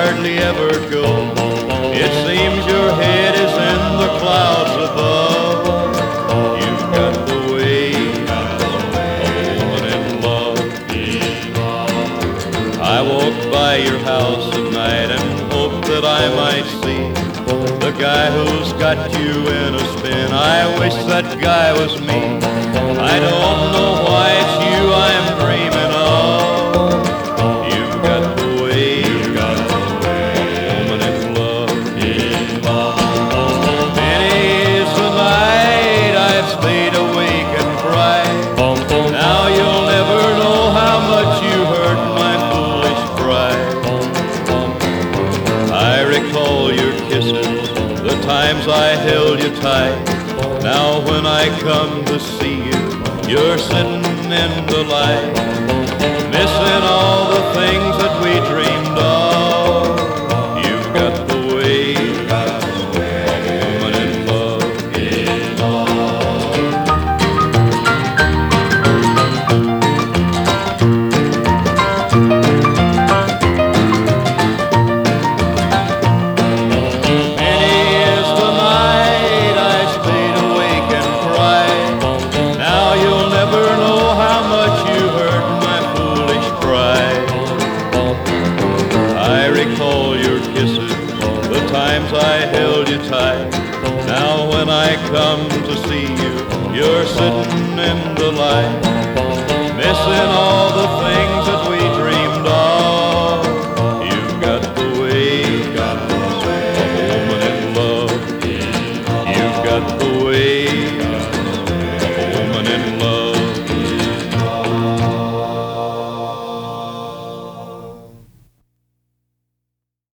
hardly ever go. It seems your head is in the clouds above. You've got the way of a woman in love. I walk by your house at night and hope that I might see the guy who's got you in a spin. I wish that guy was me. I don't know why it's you I'm dreaming of. You've got the way of a woman in love. Many is the night I've stayed awake and cried. Now you'll never know how much you hurt my foolish pride. I recall your kisses, the times I held you tight. Now when I come to see you, you're sitting in the light, missing all the things that we dreamed of. You've got the way of a woman in love. Many is the night I stayed awake and cried. Now you'll never know how much you hurt my foolish pride. I recall your kisses, the times I held you tight. Now when I come to see you, you're sitting in the light, missing all the things that we dreamed of. You've got the way of a woman in love. You've got the way of a woman in love.